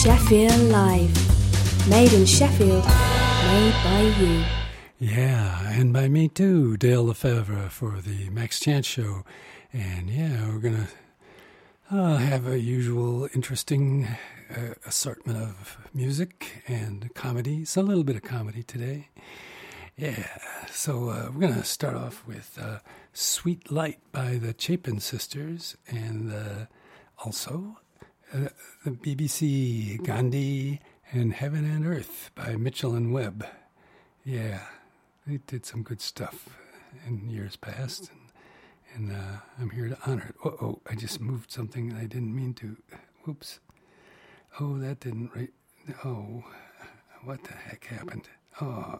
Sheffield Live. Made in Sheffield, made by you. Yeah, and by me too, Dale Lefevre, for the Max Chance Show. And yeah, we're going to have a usual interesting assortment of music and comedies, a little bit of comedy today. Yeah, so we're going to start off with Sweet Light by the Chapin Sisters, and also the BBC Gandhi and Heaven and Earth by Mitchell and Webb. Yeah, they did some good stuff in years past, and I'm here to honor it. Uh-oh, I just moved something I didn't mean to. Whoops. Oh, that didn't right. Oh, what the heck happened? Oh,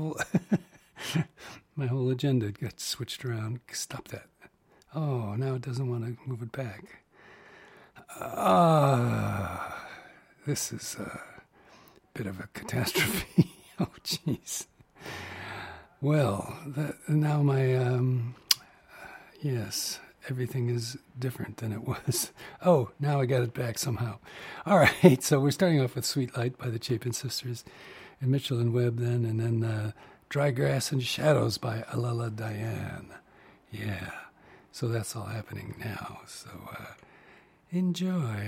my whole agenda got switched around. Stop that. Oh, now it doesn't want to move it back. This is a bit of a catastrophe. Oh, jeez. Well, now my, yes, everything is different than it was. Oh, now I got it back somehow. All right, so we're starting off with Sweet Light by the Chapin Sisters and Mitchell and Webb then, and then Dry Grass and Shadows by Alella Diane. Yeah, so that's all happening now, so enjoy.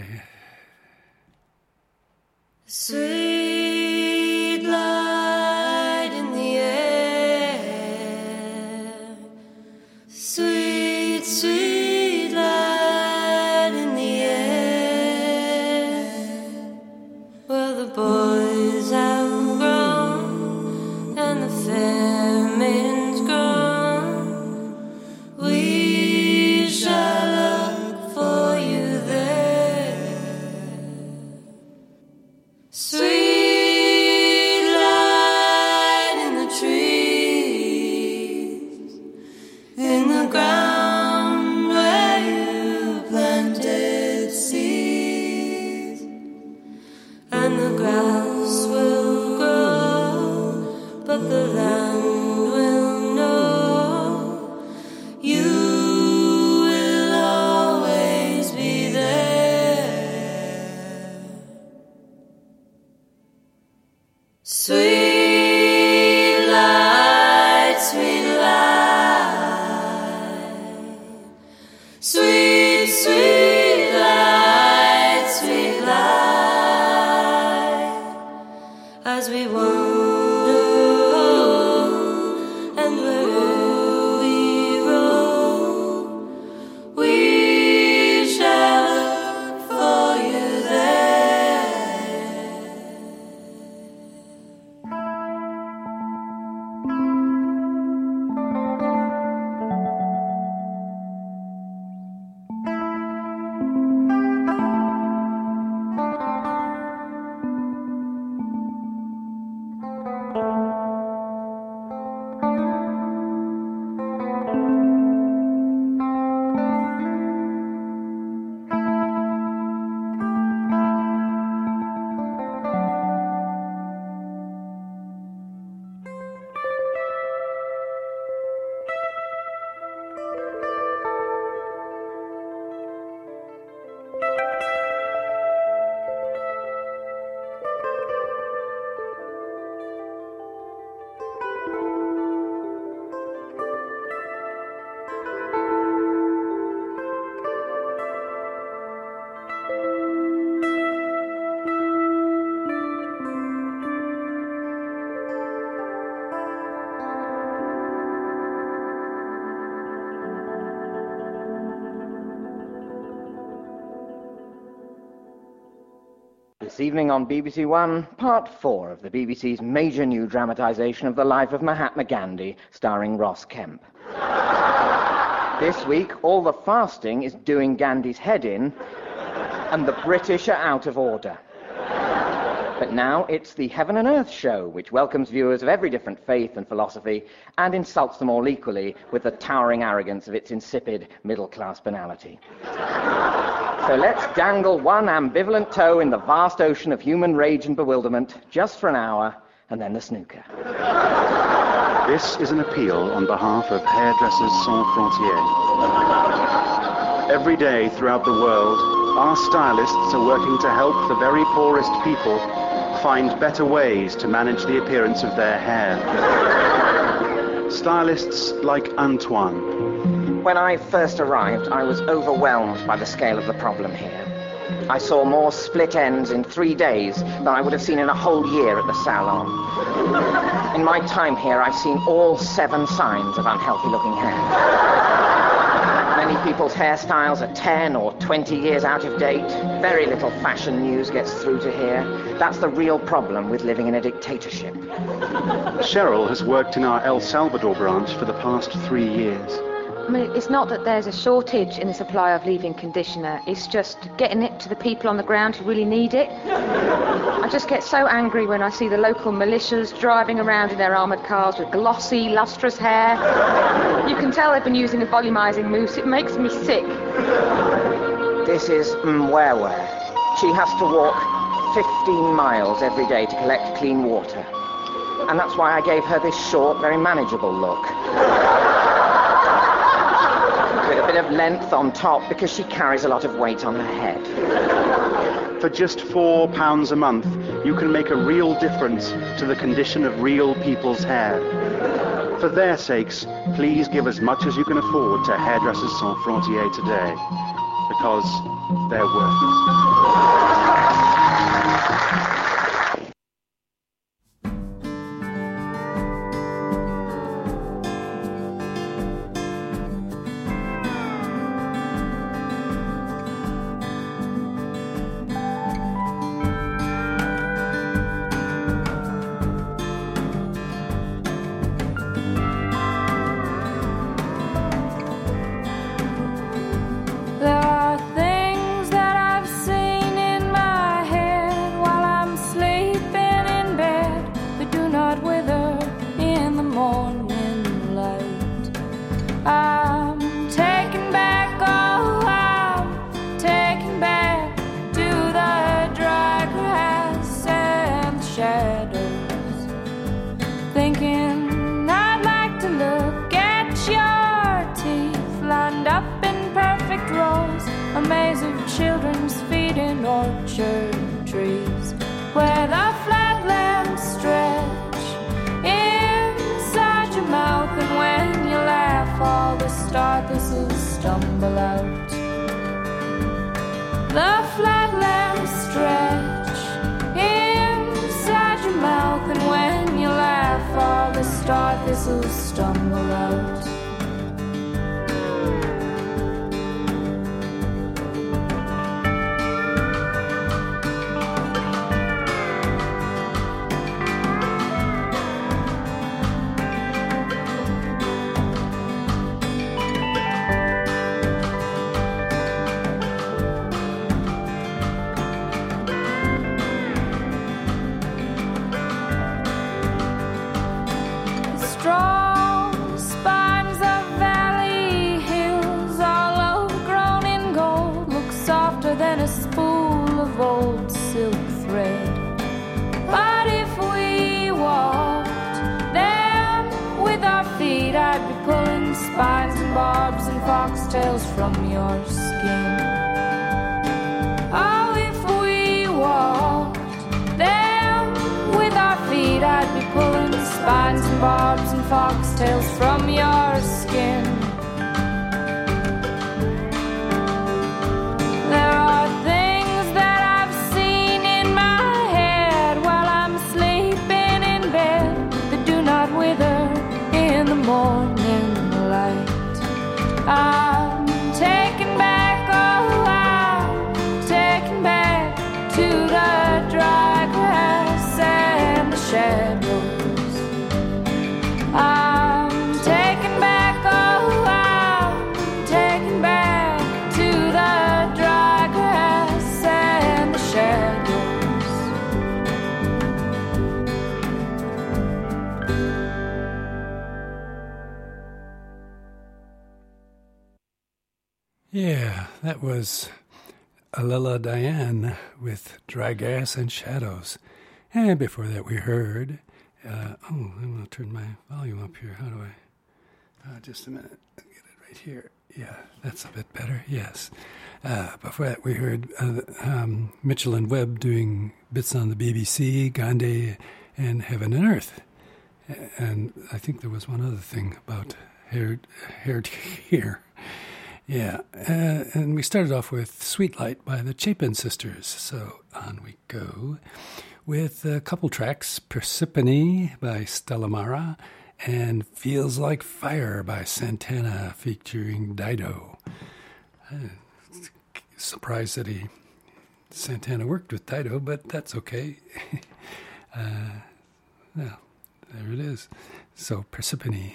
Sweet light in the air, sweet, sweet light in the air, where the boys have grown and the fair maidens grown. We shall look for you there. Sweet light in the trees, in the ground where you planted seeds, and the grass will grow, but the land will know you will always be there. Sweet light, sweet light, sweet, sweet light, sweet light, as we wander home and wherever we roam, we shall look for you there. This evening on BBC One, Part 4 of the BBC's major new dramatisation of the life of Mahatma Gandhi, starring Ross Kemp. This week, all the fasting is doing Gandhi's head in, and the British are out of order. But now it's the Heaven and Earth show, which welcomes viewers of every different faith and philosophy and insults them all equally with the towering arrogance of its insipid middle-class banality. So let's dangle one ambivalent toe in the vast ocean of human rage and bewilderment just for an hour, and then the snooker. This is an appeal on behalf of Hairdressers Sans Frontières. Every day throughout the world, our stylists are working to help the very poorest people find better ways to manage the appearance of their hair. Stylists like Antoine. When I first arrived, I was overwhelmed by the scale of the problem here. I saw more split ends in 3 days than I would have seen in a whole year at the salon. In my time here, I've seen all 7 signs of unhealthy-looking hair. Many people's hairstyles are 10 or 20 years out of date. Very little fashion news gets through to here. That's the real problem with living in a dictatorship. Cheryl has worked in our El Salvador branch for the past 3 years. I mean, it's not that there's a shortage in the supply of leave-in conditioner. It's just getting it to the people on the ground who really need it. I just get so angry when I see the local militias driving around in their armoured cars with glossy, lustrous hair. You can tell they've been using a volumizing mousse. It makes me sick. This is Mwewe. She has to walk 15 miles every day to collect clean water. And that's why I gave her this short, very manageable look. With a bit of length on top, because she carries a lot of weight on her head. For just £4 a month, you can make a real difference to the condition of real people's hair. For their sakes, please give as much as you can afford to Hairdressers Sans Frontières today, because they're worth it. Spines and barbs and foxtails from your skin. Oh, if we walked them with our feet, I'd be pulling spines and barbs and foxtails from your skin. There are things that I've seen in my head while I'm sleeping in bed that do not wither in the morning. I'm taken back, oh, I'm taken back to the dry grass and the shadows. I'm taken back, oh, I'm taken back to the dry grass and the shadows. Yeah, that was Alila Diane with Dry Gas and Shadows. And before that we heard, I'm going to turn my volume up here. How do I, just a minute, I'll get it right here. Yeah, that's a bit better, yes. Before that, we heard Mitchell and Webb doing bits on the BBC, Gandhi, and Heaven and Earth. And I think there was one other thing about Hair Here. Yeah, and we started off with Sweet Light by the Chapin Sisters. So on we go with a couple tracks, Persephone by Stella Mara and Feels Like Fire by Santana featuring Dido. Surprised that Santana worked with Dido, but that's okay. Well, there it is. So Persephone.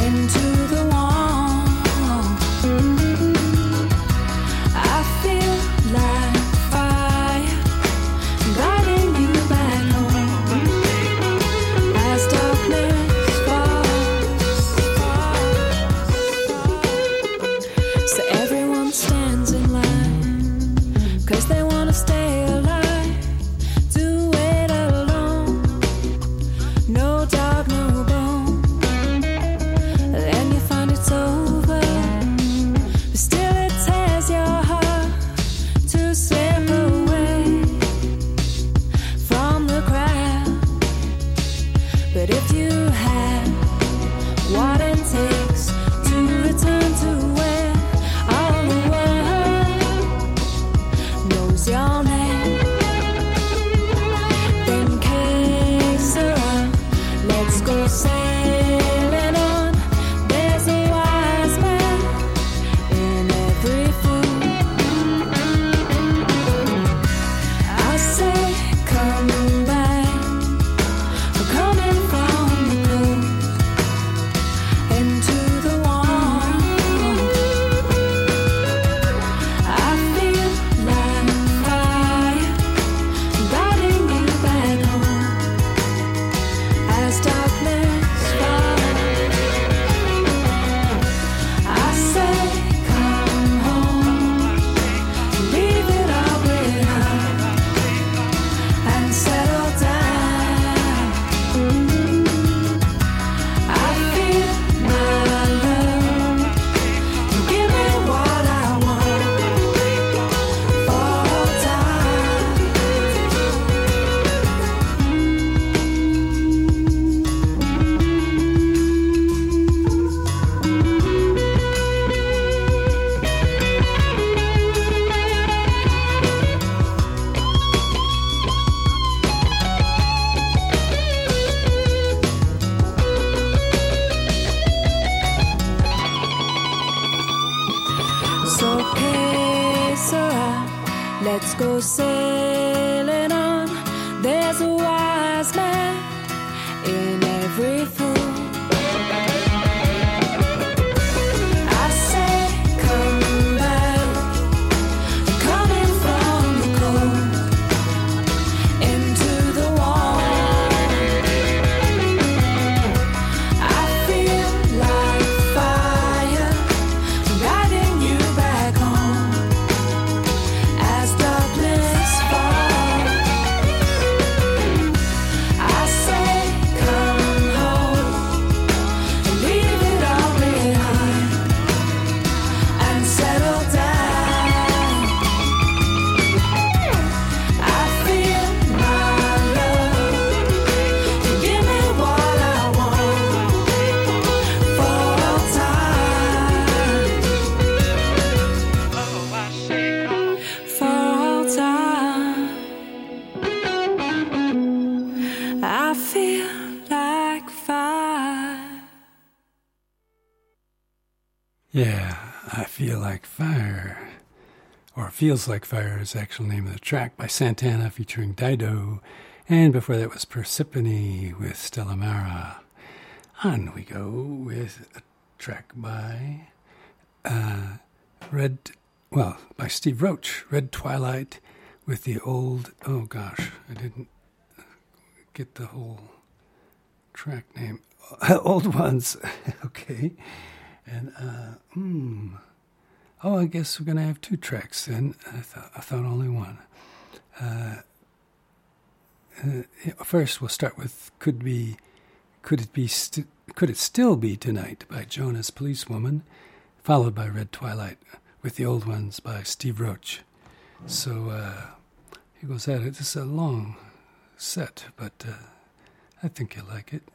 Let's go sailing on. There's a wise man in every fool. I say, come back, coming from the cold into the warm. I feel like fire guiding you back home as darkness falls. I say, come home and leave it all behind and settle down. I feel my love, you give me what I want for all time. For all time. I feel like fire. Yeah, I Feel Like Fire, or Feels Like Fire is the actual name of the track, by Santana featuring Dido, and before that was Persephone with Stella Mara. On we go with a track by by Steve Roach, Red Twilight, with the old, oh gosh, I didn't get the whole track name. Old Ones, okay. And, I guess we're going to have two tracks then. I thought only one. First, we'll start with Could It Still Be Tonight by Jonas Policewoman, followed by Red Twilight with the Old Ones by Steve Roach. So here goes at it. This is a long set, but I think you'll like it.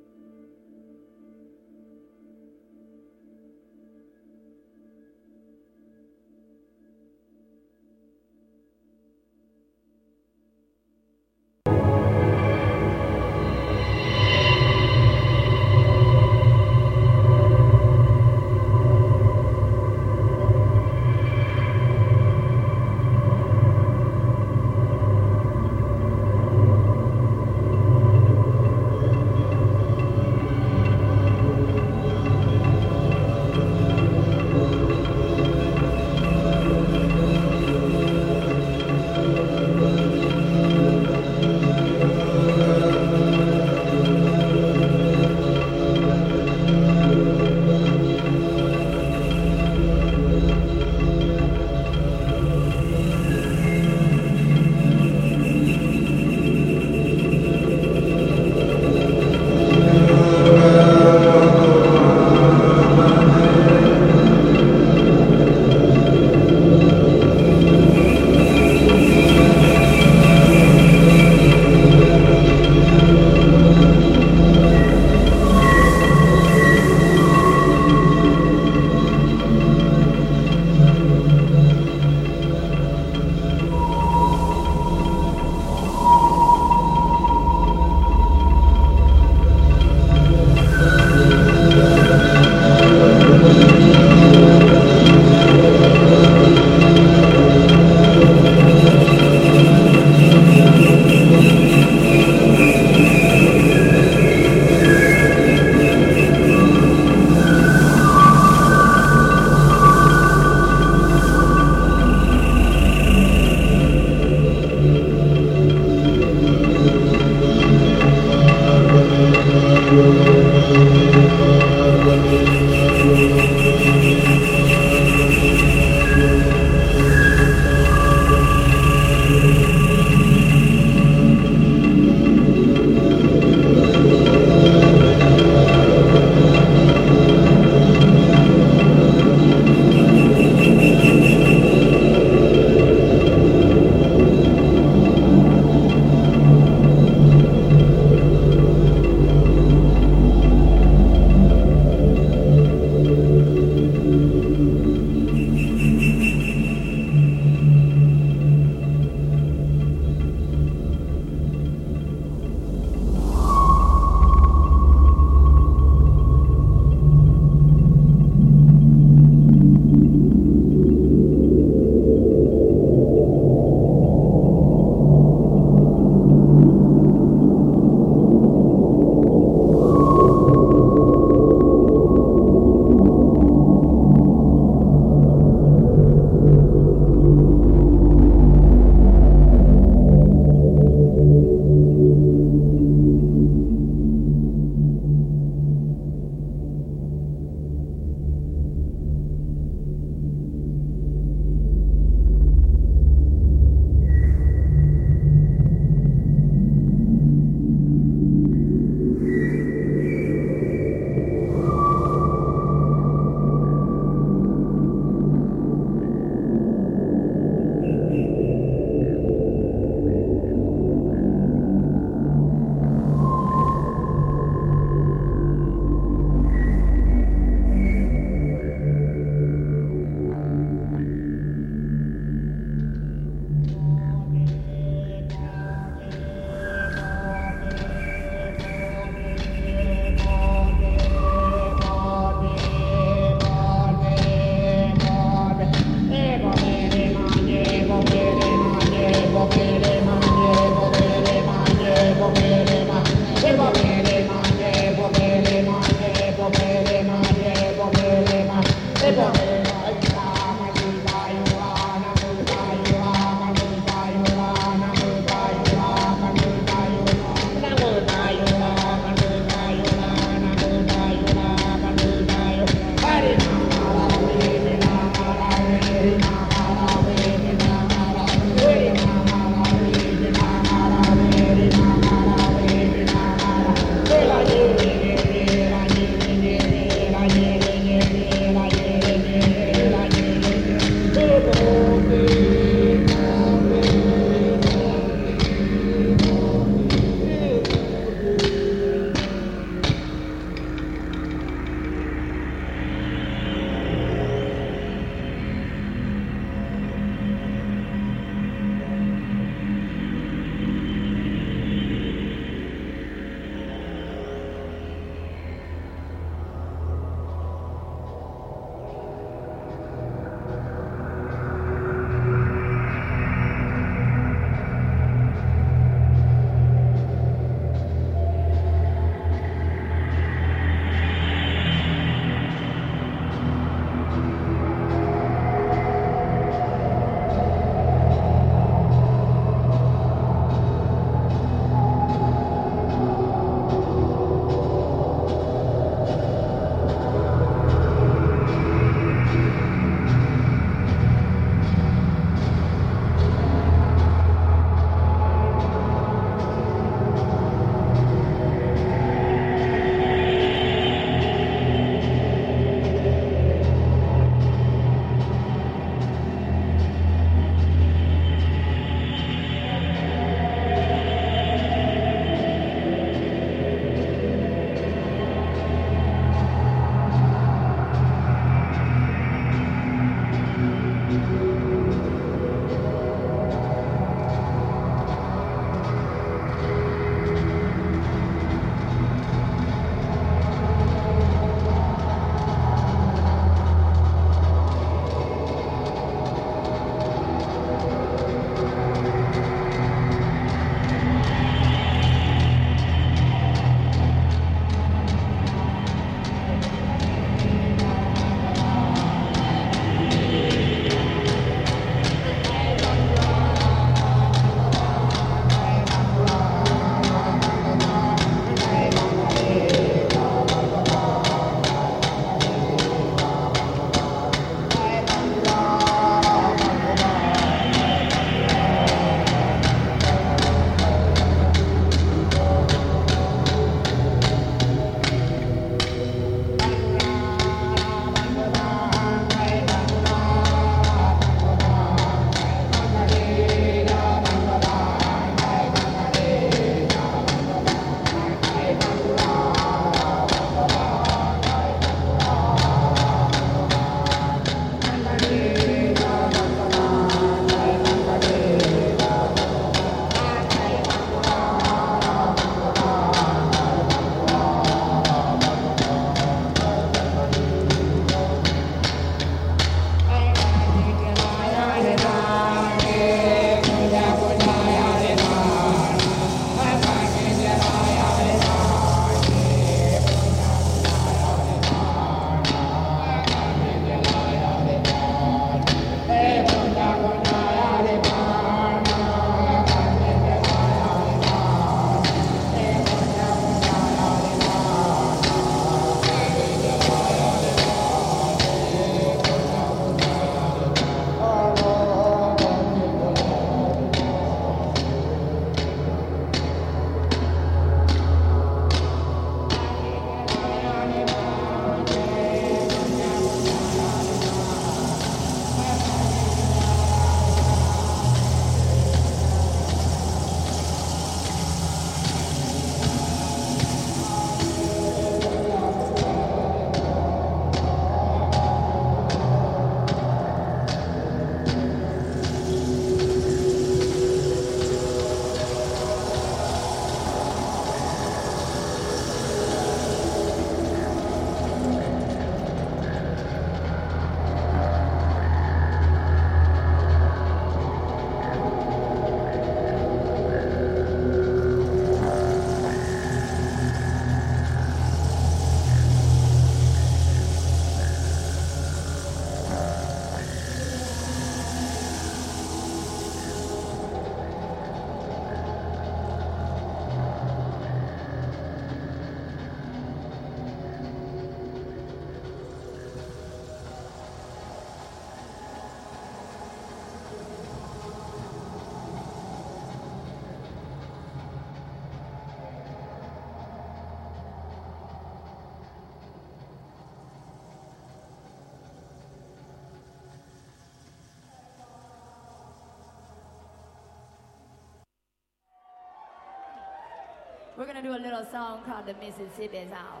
We're gonna do a little song called the Mississippi Song.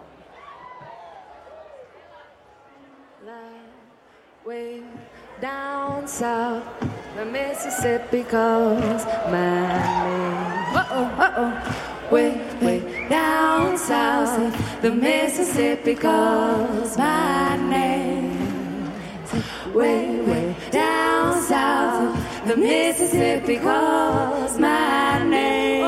Way down south, the Mississippi calls my name. Way down south, the Mississippi calls my name. Way down south, the Mississippi calls my name.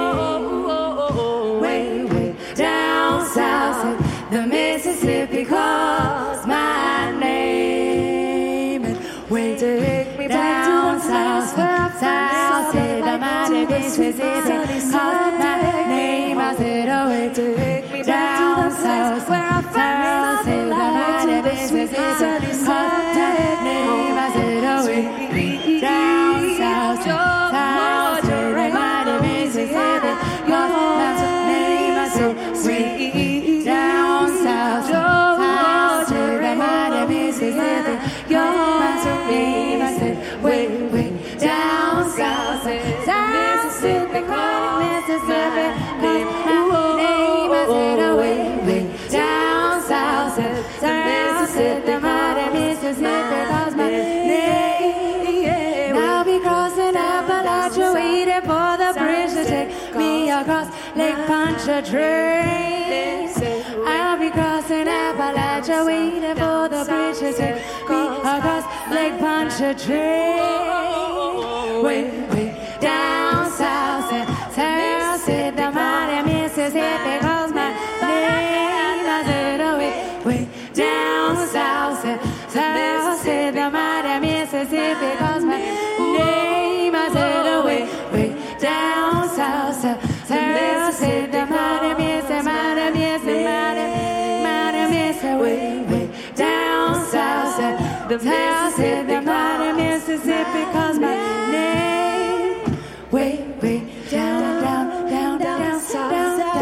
Way down south, the Mississippi calls my name. Way take me down south, south, say the mighty Mississippi calls my name. I said, oh, way take me down south, where I found say the mighty Mississippi calls my name. I said, oh, way down south, south, say the mighty Mississippi calls my name. I said, way down south, south, say the mighty Mississippi calls my name. I said, way down south, Mississippi calls Mississippi calls my name. I said, oh, way down south, Mississippi, mighty Mississippi calls my name. I'll be crossing Appalachia, waiting for the bridge to take me across Lake Pontchartrain. I'll be crossing Appalachia, waiting for the bridge to take me across Lake Pontchartrain. Way down south, south, said the mighty Mississippi calls my name. I said, oh, way down south, south, said the mighty Mississippi calls my name. I said, oh, way down south, south, said the mighty Mississippi, mighty Mississippi, way down south, the south, said the mighty Mississippi calls my name. Way down, south,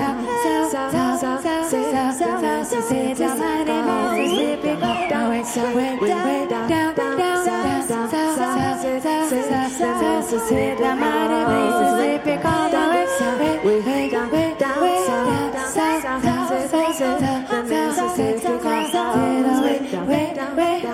said the mighty Mississippi calls my name. Way down, south, said the mighty Mississippi calls my name. Way down, south, the Mississippi calls my name. Way down,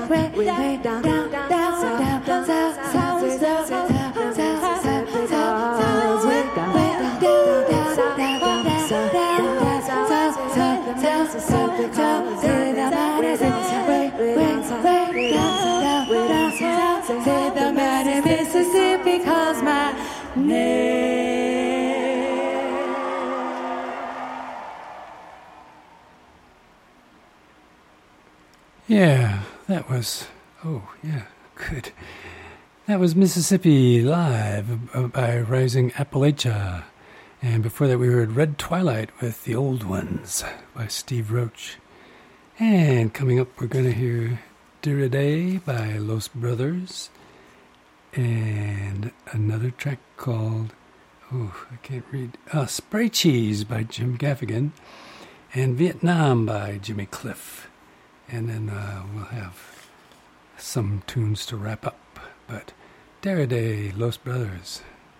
the mighty Mississippi calls my name. Yeah, that was, good. That was Mississippi Live by Rising Appalachia. And before that we heard Red Twilight with The Old Ones by Steve Roach. And coming up we're going to hear Day by Los Brothers. And another track called, I can't read, Spray Cheese by Jim Gaffigan. And Vietnam by Jimmy Cliff. And then we'll have some tunes to wrap up. But Day, Los Brothers.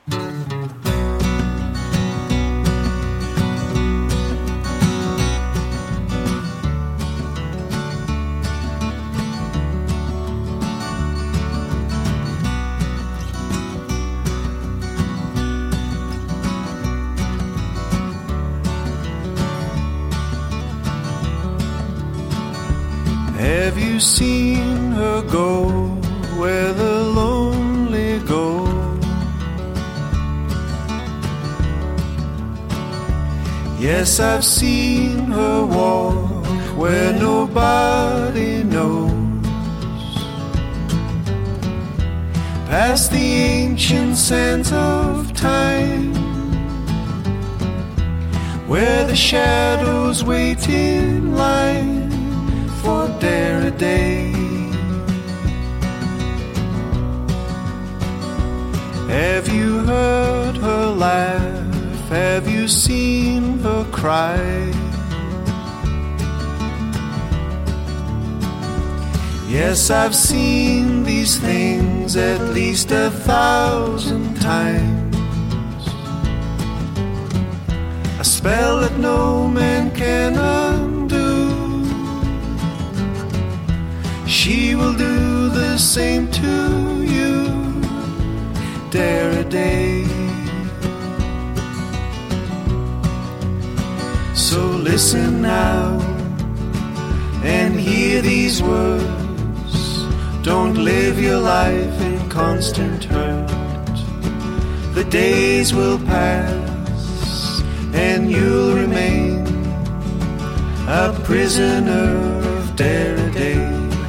Have you seen her go where the lonely go? Yes, I've seen her walk where nobody knows. Past the ancient sands of time, where the shadows wait in line for dare a day. Have you heard her laugh? Have you seen her cry? Yes, I've seen these things at least 1,000 times. a spell that no man can undo. She will do the same to you, dare a day. So listen now and hear these words. Don't live your life in constant hurt. The days will pass and you'll remain a prisoner of dare a day.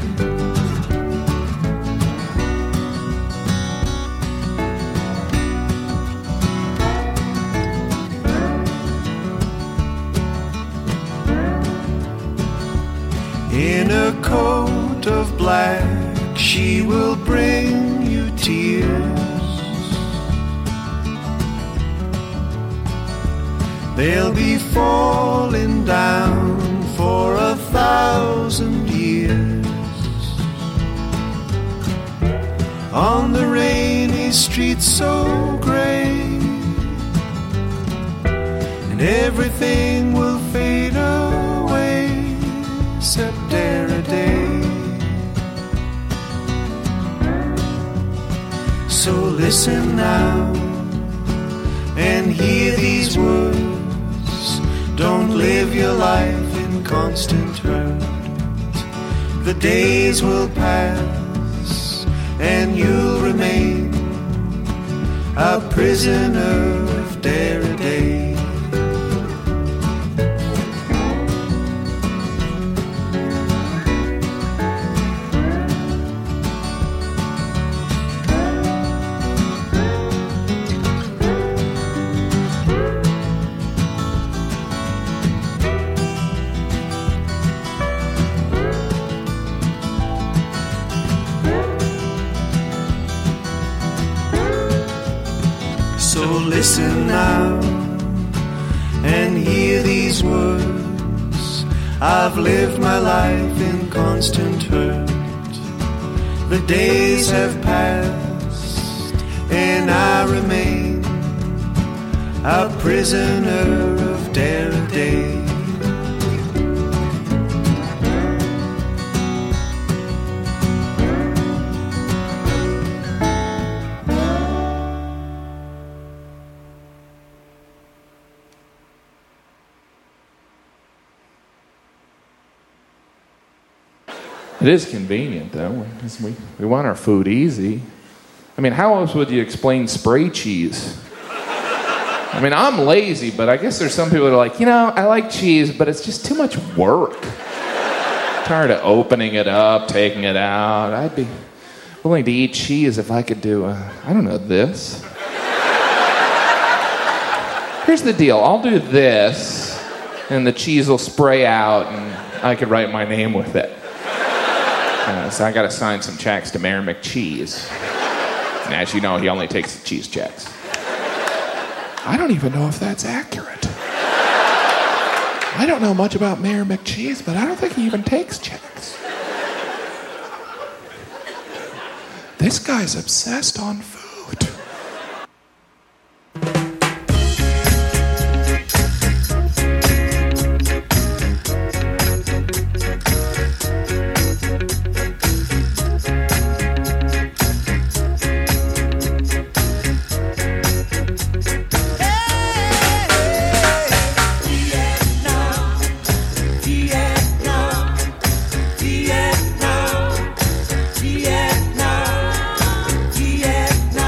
In a coat of black, she will bring you tears. They'll be falling down for 1,000 years. On the rainy street so gray, and everything will fade away except dare a day. So listen now and hear these words. Don't live your life in constant hurt. The days will pass and you'll remain a prisoner of dare a day. Listen now and hear these words. I've lived my life in constant hurt. The days have passed and I remain a prisoner of dare a day. It is convenient, though. We want our food easy. I mean, how else would you explain spray cheese? I mean, I'm lazy, but I guess there's some people that are like, I like cheese, but it's just too much work. Tired of opening it up, taking it out. I'd be willing to eat cheese if I could do, this. Here's the deal. I'll do this, and the cheese will spray out, and I could write my name with it. So I got to sign some checks to Mayor McCheese. And as you know, he only takes the cheese checks. I don't even know if that's accurate. I don't know much about Mayor McCheese, but I don't think he even takes checks. This guy's obsessed on food. Vietnam.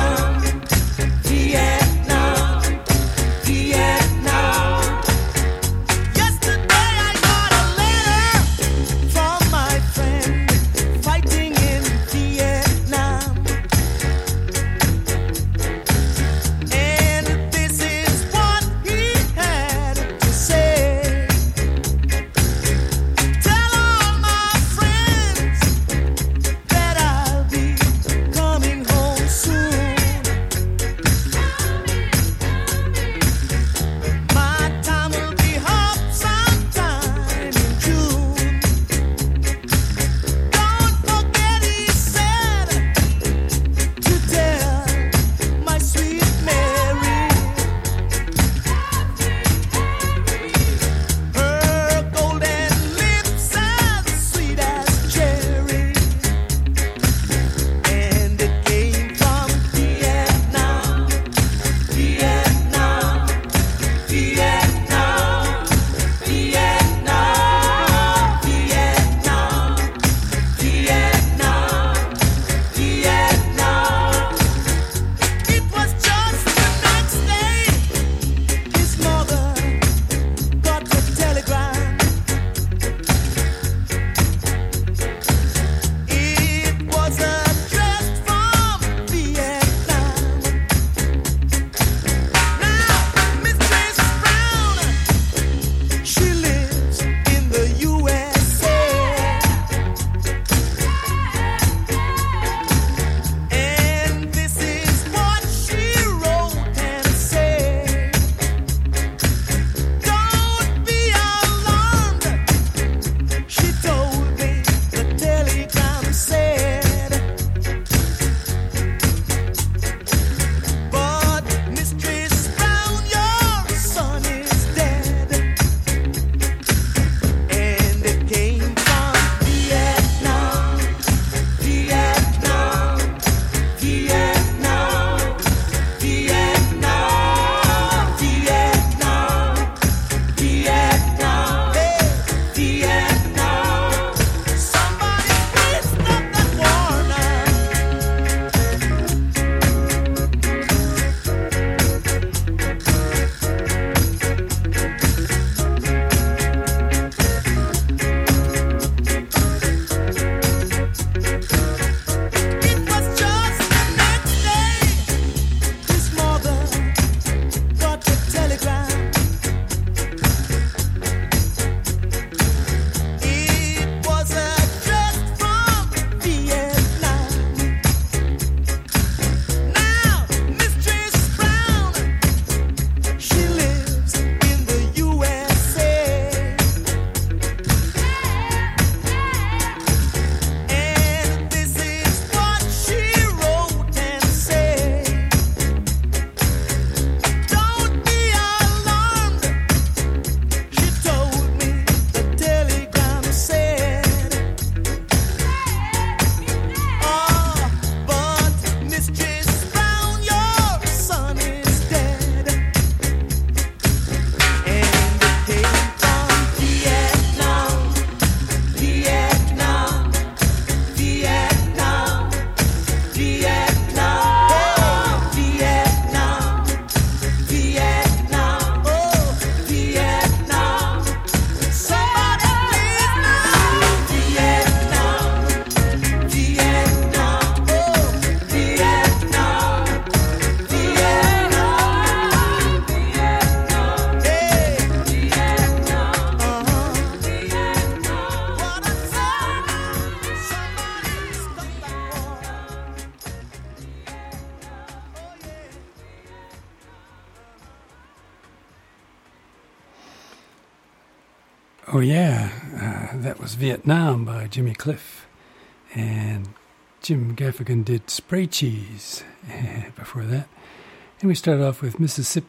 Oh, yeah, that was Vietnam by Jimmy Cliff. And Jim Gaffigan did Spray Cheese before that. And we started off with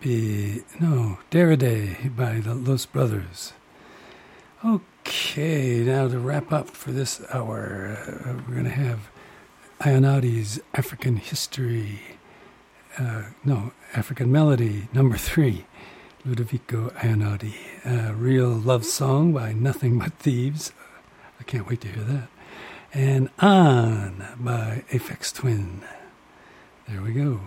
Daraday by the Los Brothers. Okay, now to wrap up for this hour, we're going to have Ionati's African Melody, number 3. Ludovico Ionati, a real love song by Nothing But Thieves. I can't wait to hear that. And On by Aphex Twin. There we go.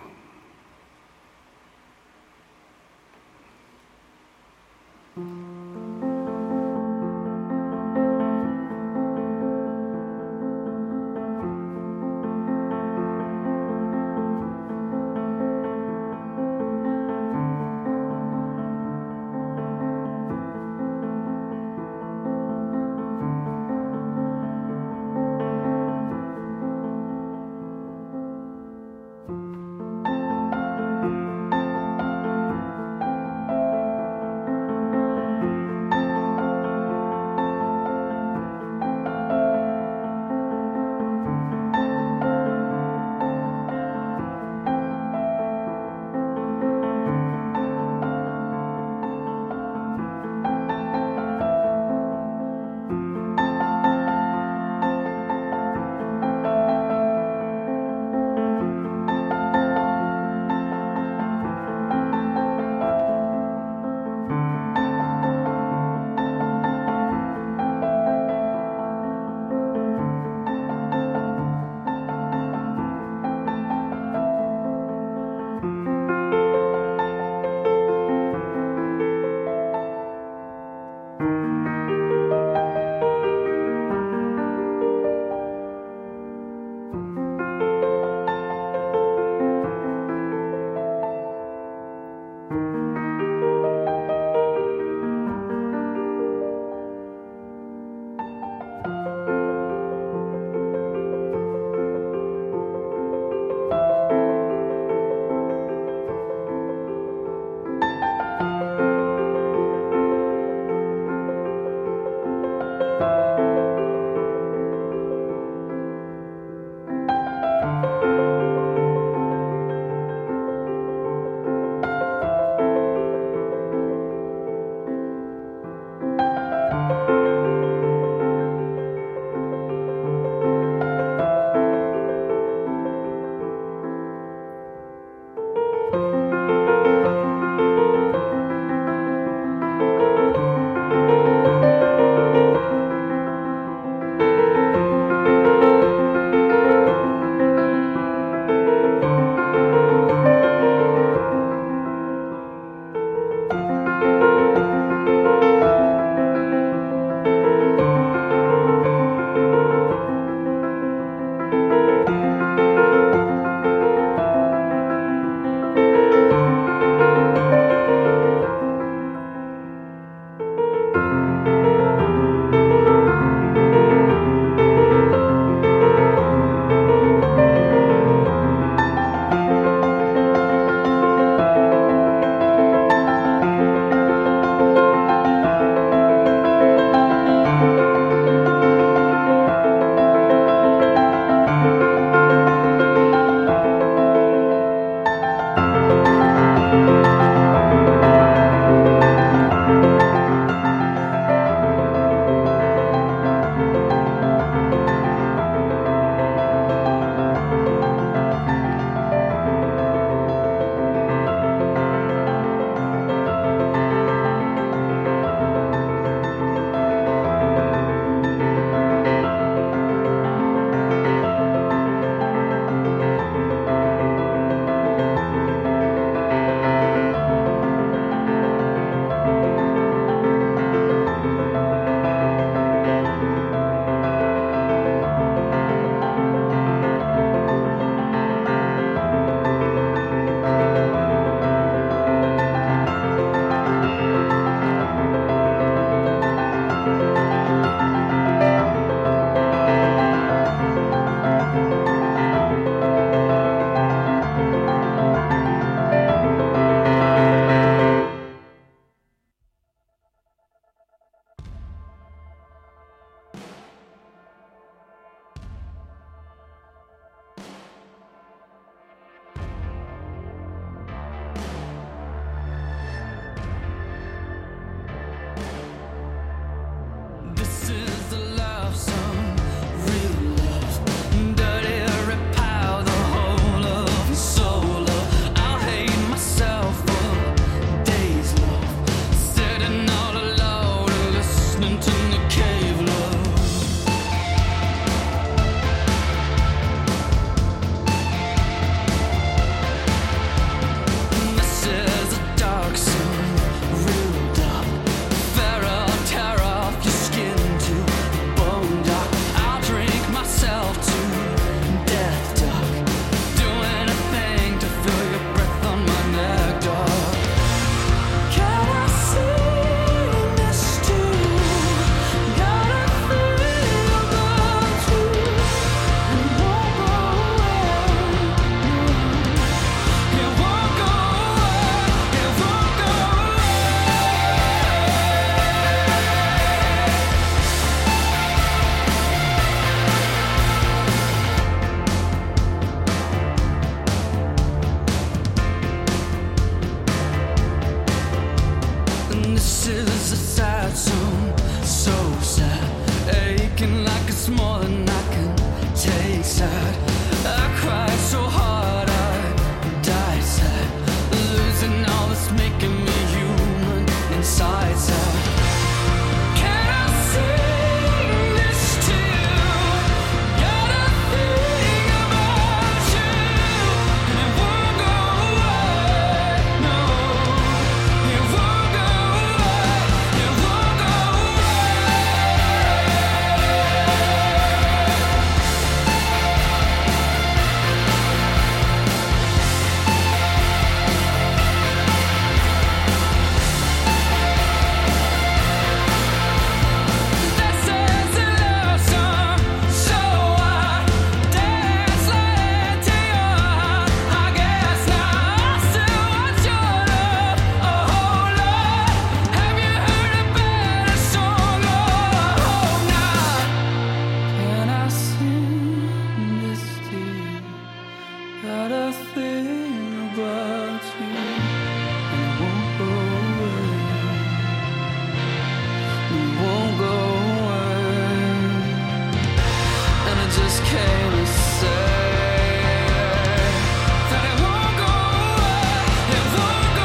sad song, so sad, aching like it's more than I can take. Sad, I cried so hard I died. Sad, losing all that's making me human inside. Sad, can I sing this to you? Got a thing about you, and it won't go away. No, it won't go away. It won't go This is a love song, so I dance like to your heart. I guess now I still want your love, a whole lot. Have you heard a better song? Oh, I hope not. Can I sing this to you? Got a thing about you, and it won't go away. It won't go away. And I just came to say that it won't go away. It won't go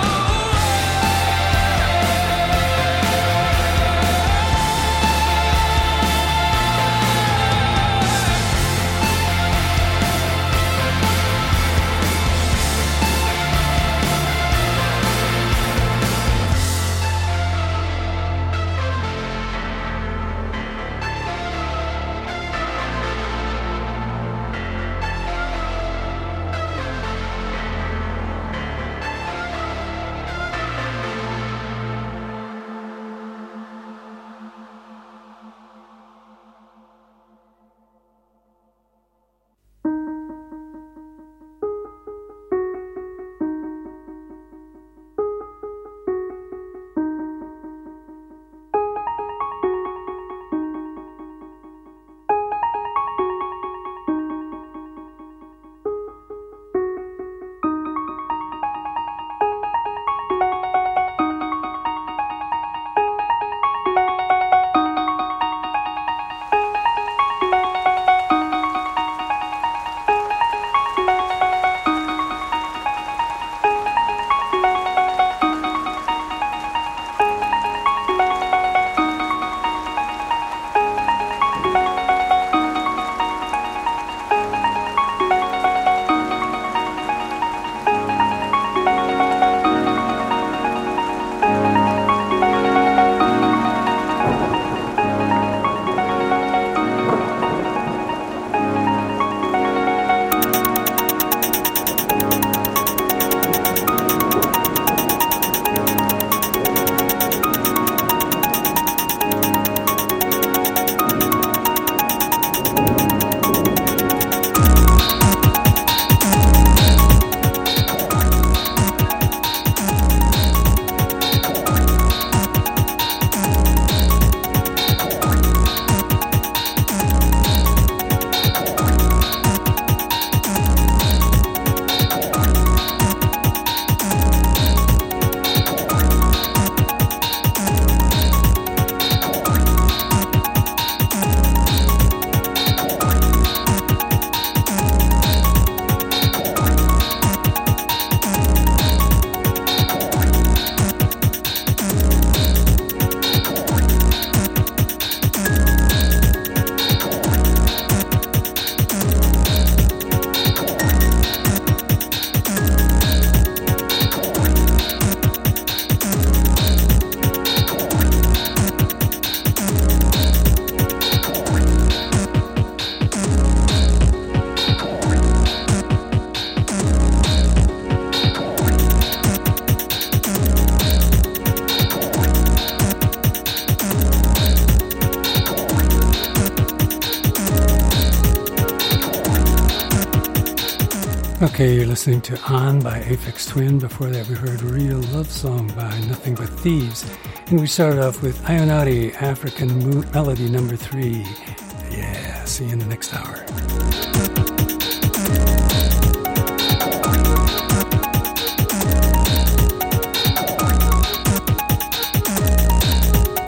Okay, you're listening to On by Aphex Twin. Before that, we heard Real Love Song by Nothing But Thieves. And we started off with Ionati, African Melody number 3. Yeah, see you in the next hour.